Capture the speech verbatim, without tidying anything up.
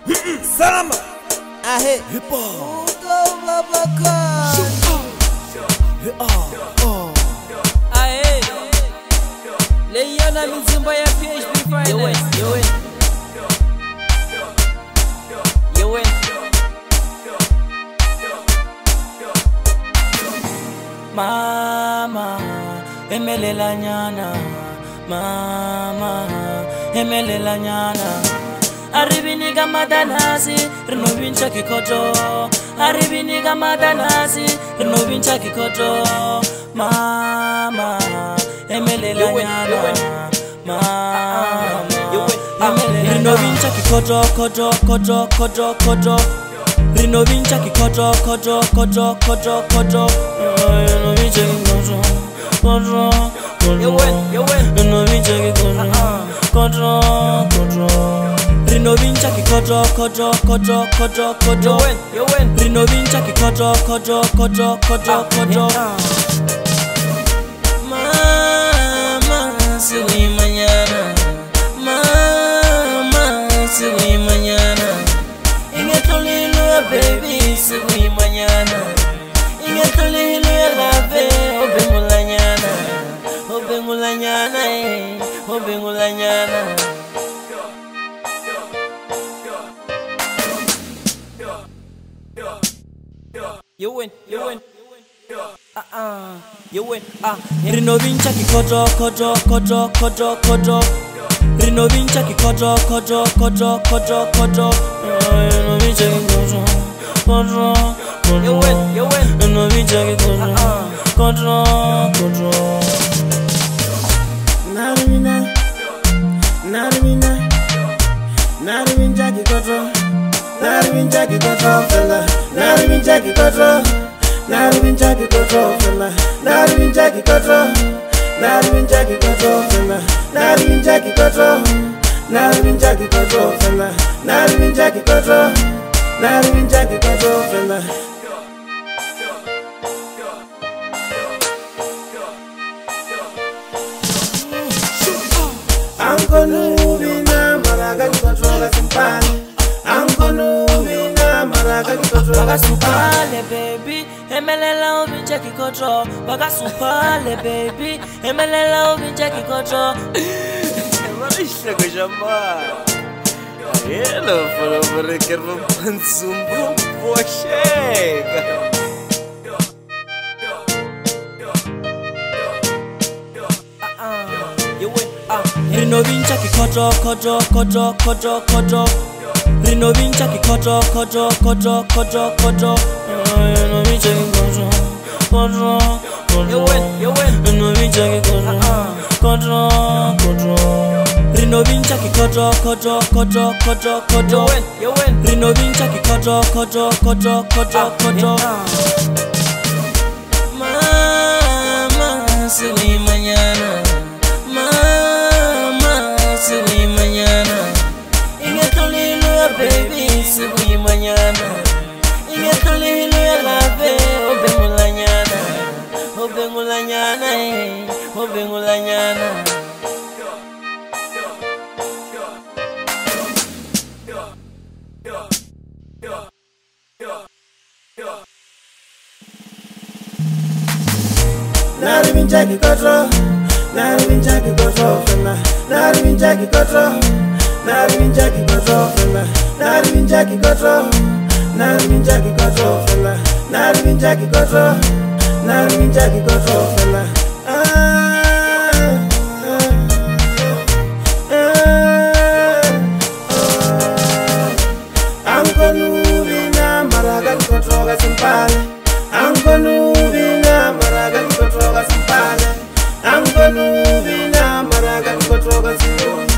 Salama. Ahe. Hip hop. Ahe. Leiona mizimba ya P H B Finance. Yo yo yo Mama emelela nyana, mama emelela nyana. Aribini kama danasi, rinovin kikoto. Aribini kama danasi, rinovin kikoto. Mama emelela nyana, mama emelela. Rinovin kikoto, koto, koto, koto, koto. Rinovin kikoto, koto, koto, koto, koto. Rinovin kikoto, koto, koto. Yo win, yo win. Rinovin kikoto, koto, koto. Rinovin kikoto, koto, koto, koto, koto. Yo win, yo win. Rinovin kikoto, koto, koto, koto, koto. Mama siwi mañana, mama siwi mañana. Ingetolilo baby siwi mañana. Ingetolilo lave obengulanyana, obengulanyana eh, obengulanyana. You win, you win. Ah ah, you win. Ah. Rinovin kikoto, koto, koto, koto, koto. Rinovin kikoto, koto, koto, koto, koto. Rinovin kikoto, koto, koto. You win, you win. Rinovin kikoto, koto, koto. Narvina, Narvina, Narvin kikoto. Narvin kikoto fella, Narvin kikoto, Narvin kikoto fella, Narvin kikoto, Narvin kikoto fella, Narvin kikoto, Narvin kikoto fella, Narvin kikoto, Narvin kikoto fella. Anko nubina maraga kikoto la simpani. Anko nubina maraga kikoto la Bagasupale baby, emelela ubinja kikoto. Bagasupale baby, emelela ubinja kikoto. Marisha kwa jamaa. Hello, for over kerva pansumbu poshega. You win. Ah. Rinovin kikoto, koto, koto, koto, koto. Rinovin kikoto, koto, koto, koto, koto. Rinovin kikoto, koto, koto. You win, you win. Rinovin kikoto, koto, koto. Rinovin kikoto, koto, koto, koto, koto. You win, you win. Rinovin kikoto, koto, koto, koto, koto. Mama siwi mañana, mama siwi mañana. Ingetolilo baby siwi mañana. Ingetolilo lave obengulanyana, obengulanyana eh, obengulanyana. Narvin kikoto, Narvin kikoto fella, Narvin kikoto, Narvin kikoto fella, Narvin kikoto, Narvin kikoto fella, Narvin kikoto, Narvin kikoto fella. Anko nubina maraga kikoto la simpani. Anko nubina maraga kikoto la simpani. Anko nubina maraga kikoto la simpani.